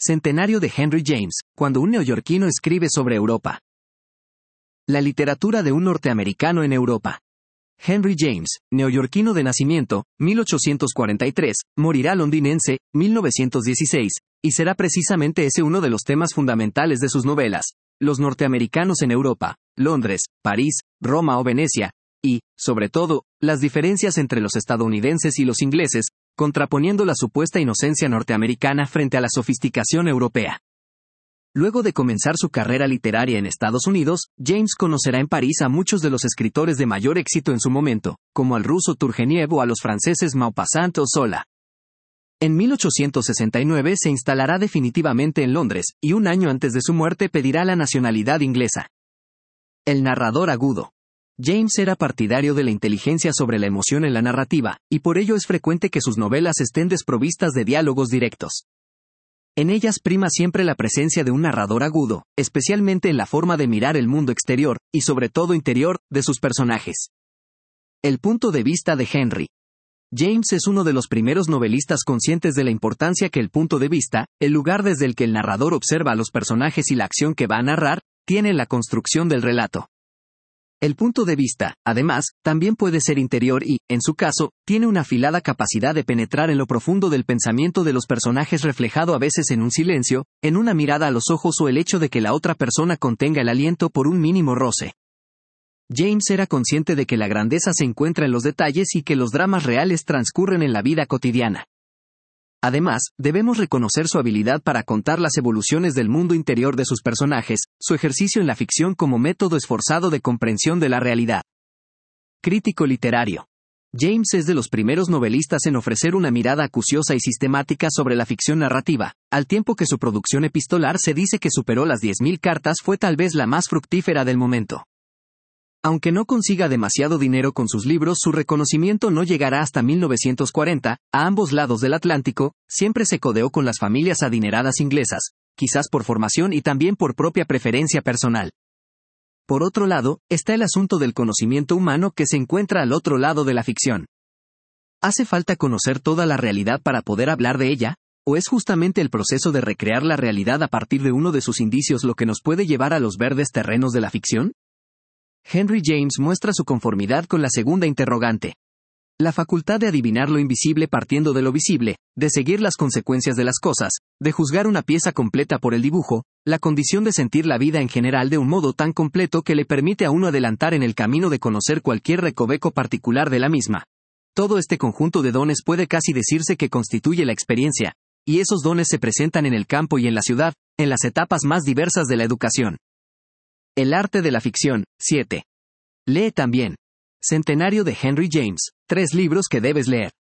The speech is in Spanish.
Centenario de Henry James, cuando un neoyorquino escribe sobre Europa. La literatura de un norteamericano en Europa. Henry James, neoyorquino de nacimiento, 1843, morirá londinense, 1916, y será precisamente ese uno de los temas fundamentales de sus novelas: los norteamericanos en Europa, Londres, París, Roma o Venecia, y, sobre todo, las diferencias entre los estadounidenses y los ingleses, contraponiendo la supuesta inocencia norteamericana frente a la sofisticación europea. Luego de comenzar su carrera literaria en Estados Unidos, James conocerá en París a muchos de los escritores de mayor éxito en su momento, como al ruso Turgeniev o a los franceses Maupassant o Zola. En 1869 se instalará definitivamente en Londres, y un año antes de su muerte pedirá la nacionalidad inglesa. El narrador agudo. James era partidario de la inteligencia sobre la emoción en la narrativa, y por ello es frecuente que sus novelas estén desprovistas de diálogos directos. En ellas prima siempre la presencia de un narrador agudo, especialmente en la forma de mirar el mundo exterior, y sobre todo interior, de sus personajes. El punto de vista de Henry. James es uno de los primeros novelistas conscientes de la importancia que el punto de vista, el lugar desde el que el narrador observa a los personajes y la acción que va a narrar, tiene en la construcción del relato. El punto de vista, además, también puede ser interior y, en su caso, tiene una afilada capacidad de penetrar en lo profundo del pensamiento de los personajes, reflejado a veces en un silencio, en una mirada a los ojos o el hecho de que la otra persona contenga el aliento por un mínimo roce. James era consciente de que la grandeza se encuentra en los detalles y que los dramas reales transcurren en la vida cotidiana. Además, debemos reconocer su habilidad para contar las evoluciones del mundo interior de sus personajes, su ejercicio en la ficción como método esforzado de comprensión de la realidad. Crítico literario. James es de los primeros novelistas en ofrecer una mirada acuciosa y sistemática sobre la ficción narrativa, al tiempo que su producción epistolar se dice que superó las 10.000 cartas, fue tal vez la más fructífera del momento. Aunque no consiga demasiado dinero con sus libros, su reconocimiento no llegará hasta 1940, a ambos lados del Atlántico, siempre se codeó con las familias adineradas inglesas, quizás por formación y también por propia preferencia personal. Por otro lado, está el asunto del conocimiento humano que se encuentra al otro lado de la ficción. ¿Hace falta conocer toda la realidad para poder hablar de ella? ¿O es justamente el proceso de recrear la realidad a partir de uno de sus indicios lo que nos puede llevar a los verdes terrenos de la ficción? Henry James muestra su conformidad con la segunda interrogante. La facultad de adivinar lo invisible partiendo de lo visible, de seguir las consecuencias de las cosas, de juzgar una pieza completa por el dibujo, la condición de sentir la vida en general de un modo tan completo que le permite a uno adelantar en el camino de conocer cualquier recoveco particular de la misma. Todo este conjunto de dones puede casi decirse que constituye la experiencia, y esos dones se presentan en el campo y en la ciudad, en las etapas más diversas de la educación. El arte de la ficción, 7. Lee también. Centenario de Henry James, 3 libros que debes leer.